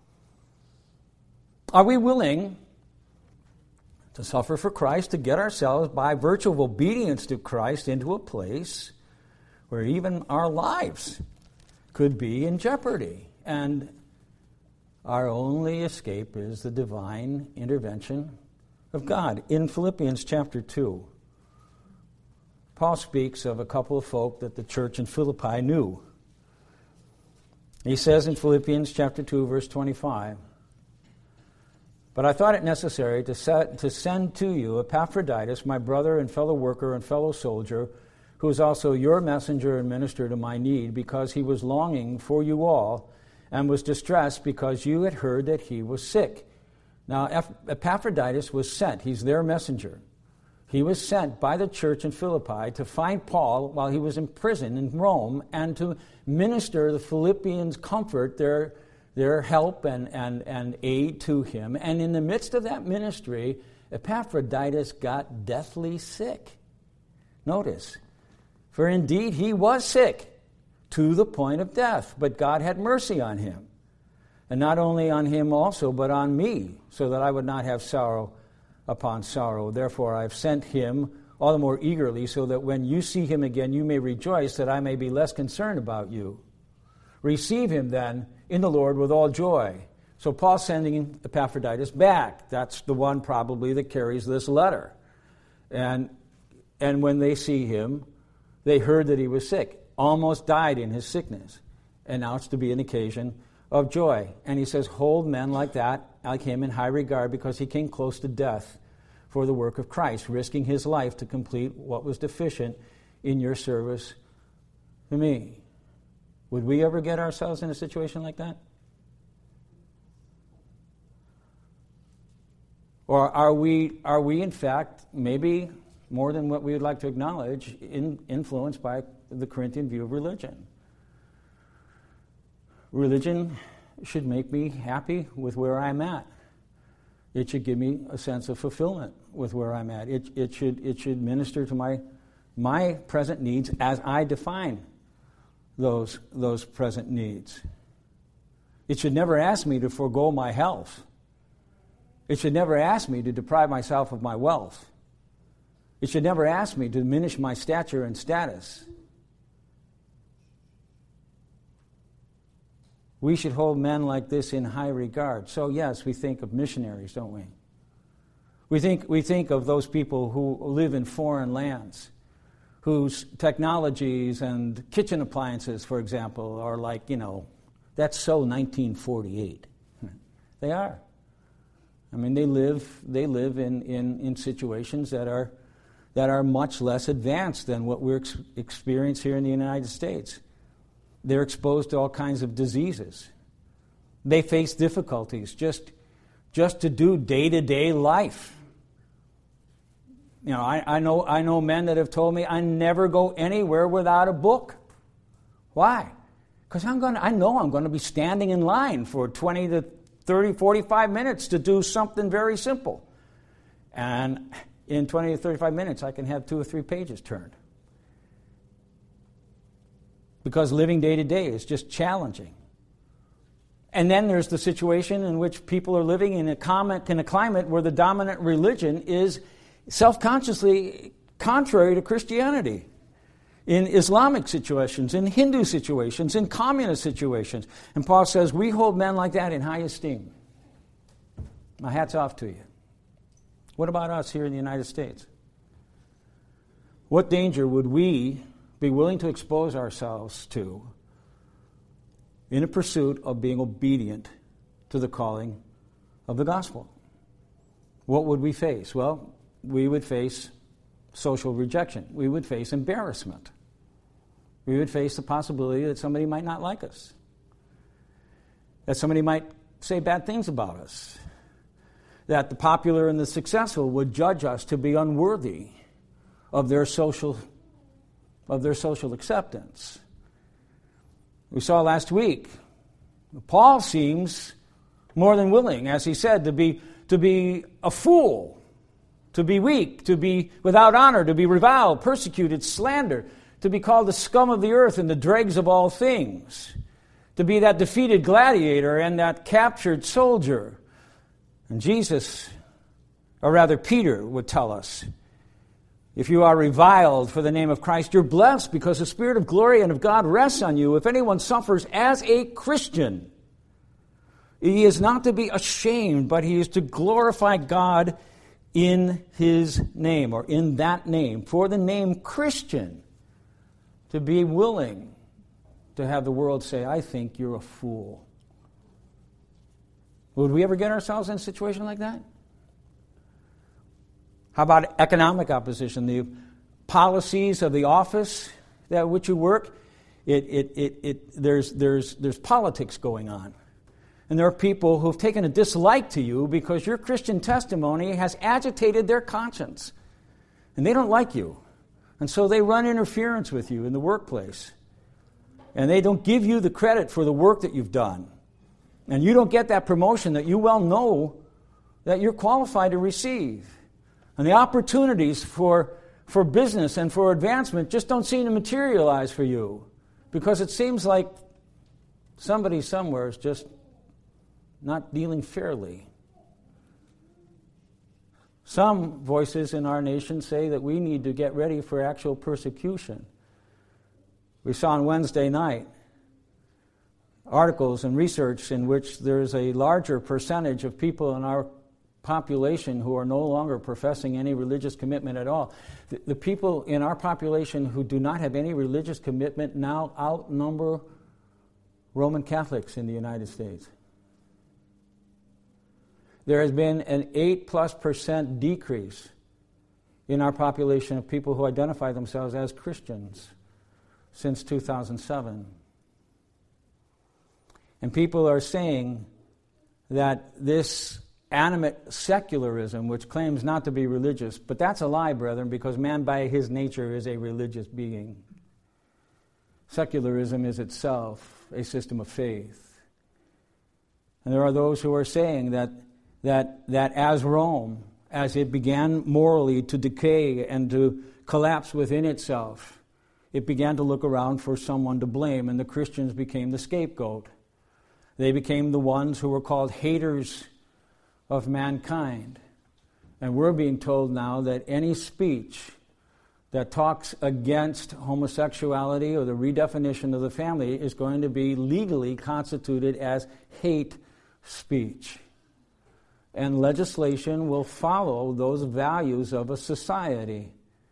Are we willing to suffer for Christ, to get ourselves, by virtue of obedience to Christ, into a place where even our lives could be in jeopardy? And our only escape is the divine intervention of God. In Philippians chapter two, Paul speaks of a couple of folk that the church in Philippi knew. He says in Philippians chapter two, verse twenty-five, "But I thought it necessary to, set, to send to you Epaphroditus, my brother and fellow worker and fellow soldier, who is also your messenger and minister to my need, because he was longing for you all and was distressed because you had heard that he was sick." Now, Epaphroditus was sent. He's their messenger. He was sent by the church in Philippi to find Paul while he was in prison in Rome and to minister the Philippians comfort, their, their help and, and, and aid to him. And in the midst of that ministry, Epaphroditus got deathly sick. Notice, for indeed he was sick to the point of death, but God had mercy on him. And not only on him also, but on me, so that I would not have sorrow upon sorrow. Therefore I have sent him all the more eagerly, so that when you see him again, you may rejoice, that I may be less concerned about you. Receive him then in the Lord with all joy. So Paul's sending Epaphroditus back. That's the one probably that carries this letter. And, and when they see him, they heard that he was sick, almost died in his sickness. And now it's to be an occasion of joy. And he says, hold men like that, like him, in high regard, because he came close to death for the work of Christ, risking his life to complete what was deficient in your service to me. Would we ever get ourselves in a situation like that? Or are we, are we in fact, maybe more than what we would like to acknowledge, in, influenced by the Corinthian view of religion? Religion should make me happy with where I'm at. It should give me a sense of fulfillment with where I'm at. It, it should it should minister to my my present needs as I define those those present needs. It should never ask me to forego my health. It should never ask me to deprive myself of my wealth. It should never ask me to diminish my stature and status. We should hold men like this in high regard. So yes, we think of missionaries, don't we? We think we think of those people who live in foreign lands, whose technologies and kitchen appliances, for example, are like, you know, that's so nineteen forty-eight. They are. I mean, they live they live in, in, in situations that are that are much less advanced than what we're ex- experiencing here in the United States. They're exposed to all kinds of diseases. They face difficulties just, just to do day-to-day life. You know, I, I know I know men that have told me I never go anywhere without a book. Why? Because I'm going I know I'm going to be standing in line for twenty to thirty, forty-five minutes to do something very simple. And in twenty to thirty-five minutes, I can have two or three pages turned. Because living day to day is just challenging. And then there's the situation in which people are living in a, comment, in a climate where the dominant religion is self-consciously contrary to Christianity. In Islamic situations, in Hindu situations, in communist situations. And Paul says, we hold men like that in high esteem. My hat's off to you. What about us here in the United States? What danger would we be willing to expose ourselves to in a pursuit of being obedient to the calling of the gospel? What would we face? Well, we would face social rejection. We would face embarrassment. We would face the possibility that somebody might not like us, that somebody might say bad things about us, that the popular and the successful would judge us to be unworthy of their social, of their social acceptance. We saw last week, Paul seems more than willing, as he said, to be to be a fool, to be weak, to be without honor, to be reviled, persecuted, slandered, to be called the scum of the earth and the dregs of all things, to be that defeated gladiator and that captured soldier. And Jesus, or rather Peter, would tell us, if you are reviled for the name of Christ, you're blessed because the Spirit of glory and of God rests on you. If anyone suffers as a Christian, he is not to be ashamed, but he is to glorify God in his name, or in that name, for the name Christian, to be willing to have the world say, I think you're a fool. Would we ever get ourselves in a situation like that? How about economic opposition? The policies of the office at which you work, it, it, it, it, there's, there's, there's politics going on. And there are people who've taken a dislike to you because your Christian testimony has agitated their conscience. And they don't like you. And so they run interference with you in the workplace. And they don't give you the credit for the work that you've done. And you don't get that promotion that you well know that you're qualified to receive. And the opportunities for, for business and for advancement just don't seem to materialize for you. Because it seems like somebody somewhere is just not dealing fairly. Some voices in our nation say that we need to get ready for actual persecution. We saw on Wednesday night articles and research in which there's a larger percentage of people in our population who are no longer professing any religious commitment at all. The, the people in our population who do not have any religious commitment now outnumber Roman Catholics in the United States. There has been an eight plus percent decrease in our population of people who identify themselves as Christians since two thousand seven. And people are saying that this animate secularism, which claims not to be religious, but that's a lie, brethren, because man by his nature is a religious being. Secularism is itself a system of faith. And there are those who are saying that that that as Rome, as it began morally to decay and to collapse within itself, it began to look around for someone to blame, and the Christians became the scapegoat. They became the ones who were called haters of mankind. And we're being told now that any speech that talks against homosexuality or the redefinition of the family is going to be legally constituted as hate speech. And legislation will follow those values of a society.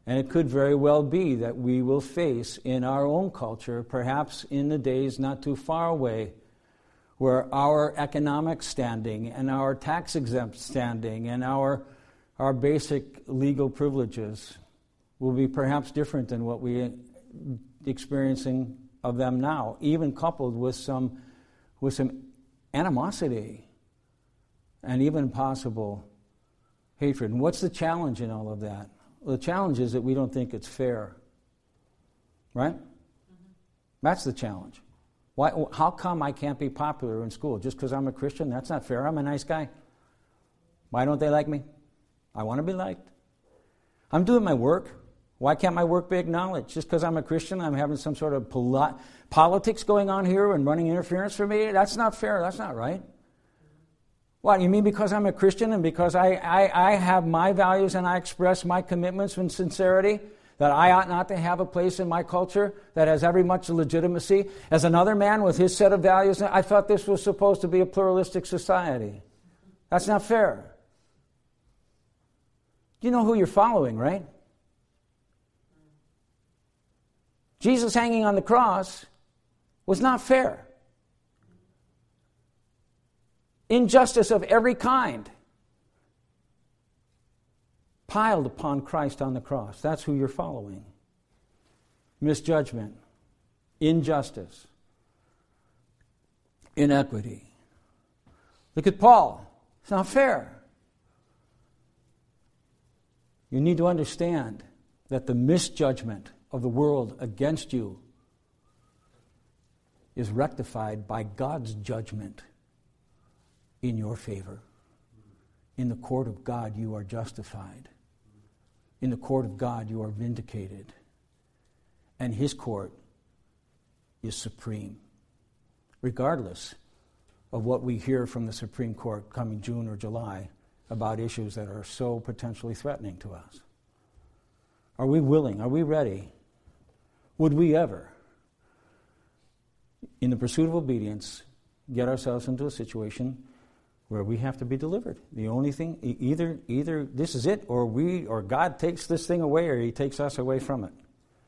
And it could very well be that we will face in our own culture, perhaps in the days not too far away, where our economic standing and our tax-exempt standing and our, our basic legal privileges will be perhaps different than what we're experiencing of them now, even coupled with some, with some animosity and even possible hatred. And what's the challenge in all of that? Well, the challenge is that we don't think it's fair. Right? Mm-hmm. That's the challenge. Why? How come I can't be popular in school? Just because I'm a Christian? That's not fair. I'm a nice guy. Why don't they like me? I want to be liked. I'm doing my work. Why can't my work be acknowledged? Just because I'm a Christian, I'm having some sort of poli- politics going on here and running interference for me? That's not fair. That's not right. What, you mean because I'm a Christian and because I, I, I have my values and I express my commitments with sincerity, that I ought not to have a place in my culture that has every much legitimacy as another man with his set of values? I thought this was supposed to be a pluralistic society. That's not fair. You know who you're following, right? Jesus hanging on the cross was not fair. Injustice of every kind piled upon Christ on the cross. That's who you're following. Misjudgment, injustice, inequity. Look at Paul. It's not fair. You need to understand that the misjudgment of the world against you is rectified by God's judgment in your favor. In the court of God, you are justified. In the court of God, you are vindicated. And His court is supreme, regardless of what we hear from the Supreme Court coming June or July about issues that are so potentially threatening to us. Are we willing? Are we ready? Would we ever, in the pursuit of obedience, get ourselves into a situation where we have to be delivered? The only thing, either either this is it, or we, or God takes this thing away, or He takes us away from it.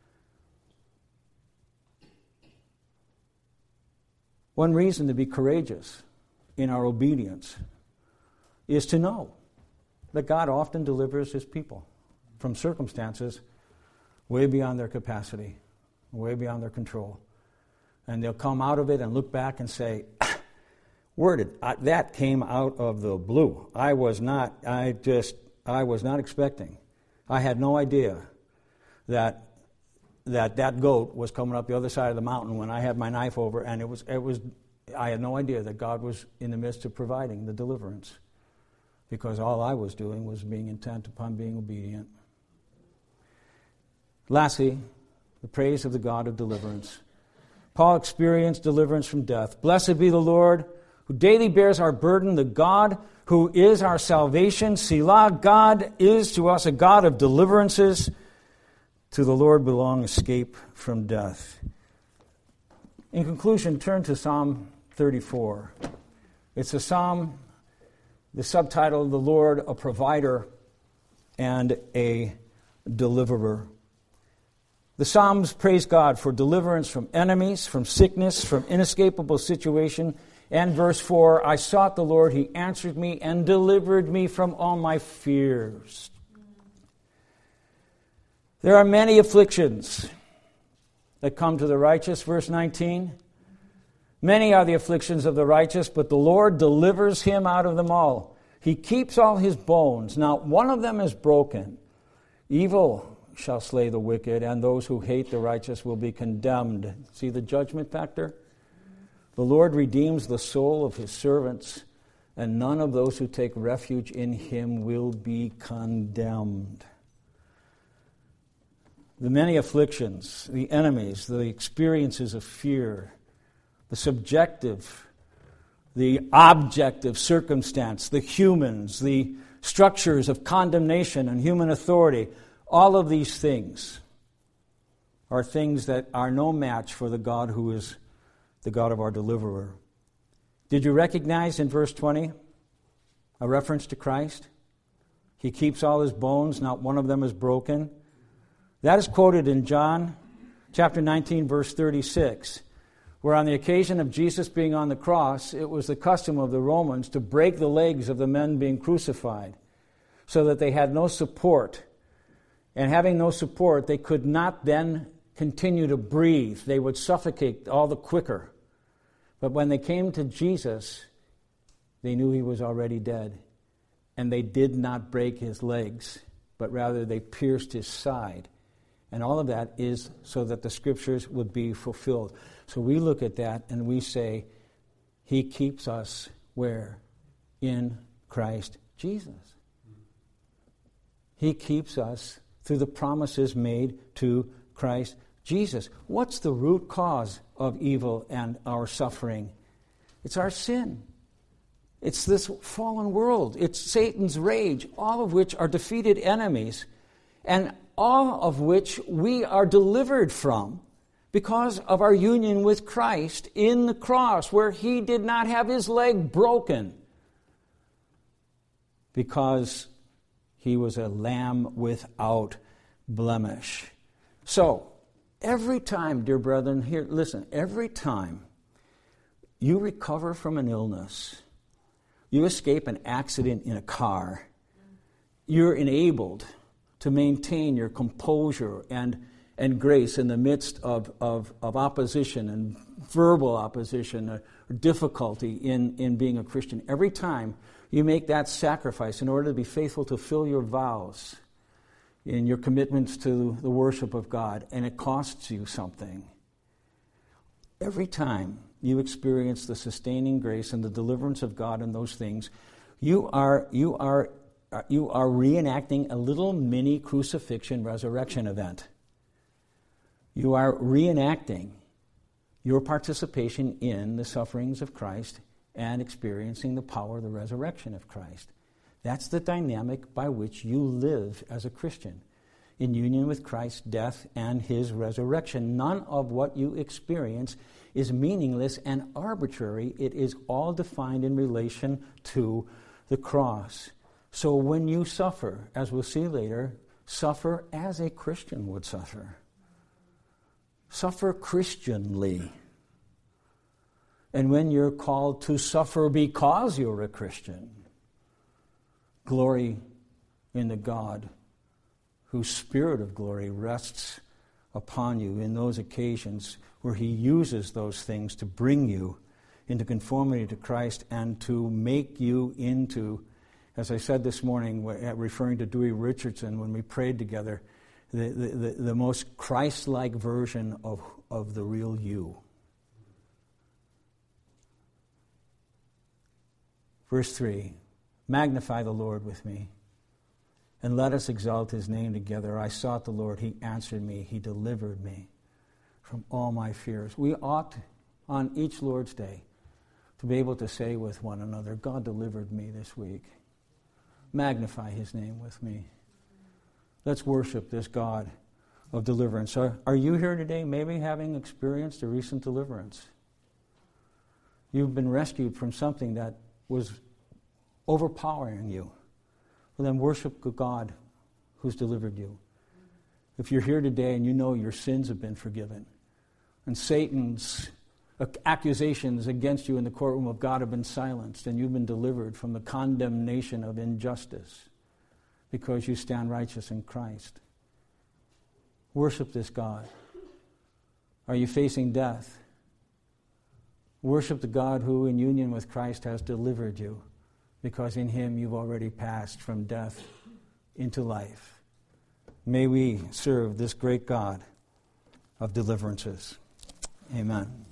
One reason to be courageous in our obedience is to know that God often delivers His people from circumstances way beyond their capacity, way beyond their control. And they'll come out of it and look back and say, where did I, that came out of the blue. I was not, I just, I was not expecting. I had no idea that that that goat was coming up the other side of the mountain when I had my knife over, and it was, it was, I had no idea that God was in the midst of providing the deliverance, because all I was doing was being intent upon being obedient. Lastly, the praise of the God of deliverance. Paul experienced deliverance from death. Blessed be the Lord, who daily bears our burden, the God who is our salvation. Selah, God is to us a God of deliverances. To the Lord belong escape from death. In conclusion, turn to Psalm thirty-four. It's a psalm, the subtitle, The Lord, a Provider and a Deliverer. The Psalms praise God for deliverance from enemies, from sickness, from inescapable situation. And verse four, I sought the Lord, He answered me and delivered me from all my fears. There are many afflictions that come to the righteous, verse nineteen. Many are the afflictions of the righteous, but the Lord delivers him out of them all. He keeps all his bones. Not one of them is broken. Evil shall slay the wicked, and those who hate the righteous will be condemned. See the judgment factor? The Lord redeems the soul of His servants, and none of those who take refuge in Him will be condemned. The many afflictions, the enemies, the experiences of fear, the subjective, the objective circumstance, the humans, the structures of condemnation and human authority, all of these things are things that are no match for the God who is the God of our deliverer. Did you recognize in verse twenty a reference to Christ? He keeps all His bones, not one of them is broken. That is quoted in John chapter nineteen, verse thirty-six, where on the occasion of Jesus being on the cross, it was the custom of the Romans to break the legs of the men being crucified so that they had no support. And having no support, they could not then continue to breathe. They would suffocate all the quicker. But when they came to Jesus, they knew he was already dead. And they did not break his legs, but rather they pierced his side. And all of that is so that the Scriptures would be fulfilled. So we look at that and we say, he keeps us where? In Christ Jesus. He keeps us through the promises made to Christ Jesus. What's the root cause of evil and our suffering? It's our sin. It's this fallen world. It's Satan's rage, all of which are defeated enemies, and all of which we are delivered from because of our union with Christ in the cross, where he did not have his leg broken because he was a lamb without blemish. So, every time, dear brethren, here, listen, every time you recover from an illness, you escape an accident in a car, you're enabled to maintain your composure and, and grace in the midst of, of, of opposition and verbal opposition or difficulty in, in being a Christian. Every time you make that sacrifice in order to be faithful to fill your vows in your commitments to the worship of God, and it costs you something. Every time you experience the sustaining grace and the deliverance of God in those things, you are you are you are reenacting a little mini crucifixion resurrection event. You are reenacting your participation in the sufferings of Christ and experiencing the power of the resurrection of Christ. That's the dynamic by which you live as a Christian, in union with Christ's death and his resurrection. None of what you experience is meaningless and arbitrary. It is all defined in relation to the cross. So when you suffer, as we'll see later, suffer as a Christian would suffer. Suffer Christianly. And when you're called to suffer because you're a Christian, glory in the God whose Spirit of glory rests upon you in those occasions where he uses those things to bring you into conformity to Christ and to make you into, as I said this morning, referring to Dewey Richardson when we prayed together, the, the, the, the most Christ-like version of, of the real you. Verse three, magnify the Lord with me, and let us exalt his name together. I sought the Lord, he answered me, he delivered me from all my fears. We ought, on each Lord's Day, to be able to say with one another, God delivered me this week. Magnify his name with me. Let's worship this God of deliverance. Are, are you here today maybe having experienced a recent deliverance? You've been rescued from something that was overpowering you. Well, then worship the God who's delivered you. If you're here today and you know your sins have been forgiven, and Satan's accusations against you in the courtroom of God have been silenced, and you've been delivered from the condemnation of injustice because you stand righteous in Christ, worship this God. Are you facing death? Worship the God who, in union with Christ, has delivered you, because in him you've already passed from death into life. May we serve this great God of deliverances. Amen.